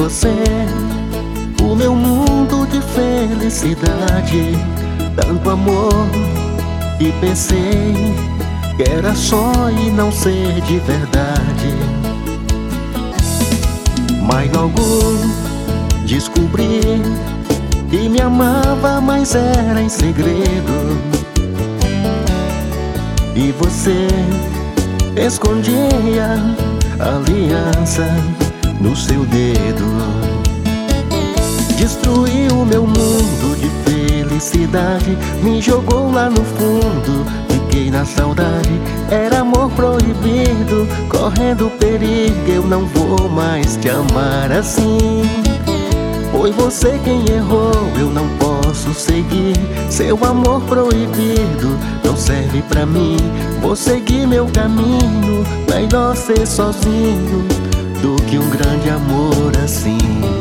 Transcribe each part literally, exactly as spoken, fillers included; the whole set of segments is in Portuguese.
você, o meu mundo de felicidade. Tanto amor e pensei que era só e não ser de verdade. Mas logo descobri que me amava, mas era em segredo. E você escondia a aliança no seu dedo. Destruiu meu mundo de felicidade, me jogou lá no fundo, fiquei na saudade. Era amor proibido, correndo perigo, eu não vou mais te amar assim. Foi você quem errou, eu não posso seguir seu amor proibido, não serve pra mim. Vou seguir meu caminho, melhor ser sozinho do que um grande amor assim.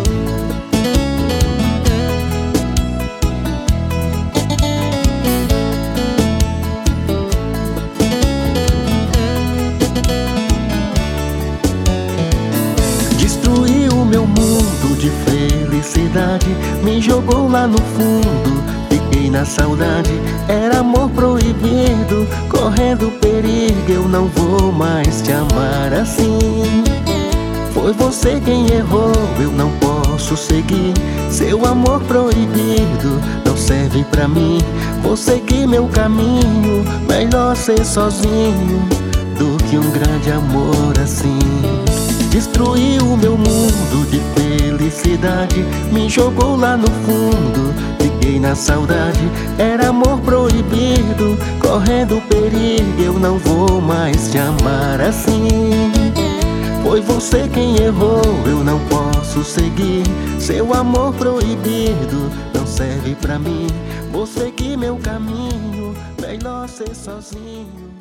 Destruiu meu mundo de felicidade, me jogou lá no fundo, fiquei na saudade. Era amor proibido, correndo perigo, eu não vou mais te amar assim. Foi você quem errou, eu não posso seguir seu amor proibido, não serve pra mim. Vou seguir meu caminho, melhor ser sozinho do que um grande amor assim. Destruiu meu mundo de felicidade, me jogou lá no fundo, fiquei na saudade. Era amor proibido, correndo perigo, eu não vou mais te amar assim. Foi você quem errou, eu não posso seguir seu amor proibido, não serve pra mim. Vou seguir meu caminho, melhor ser sozinho.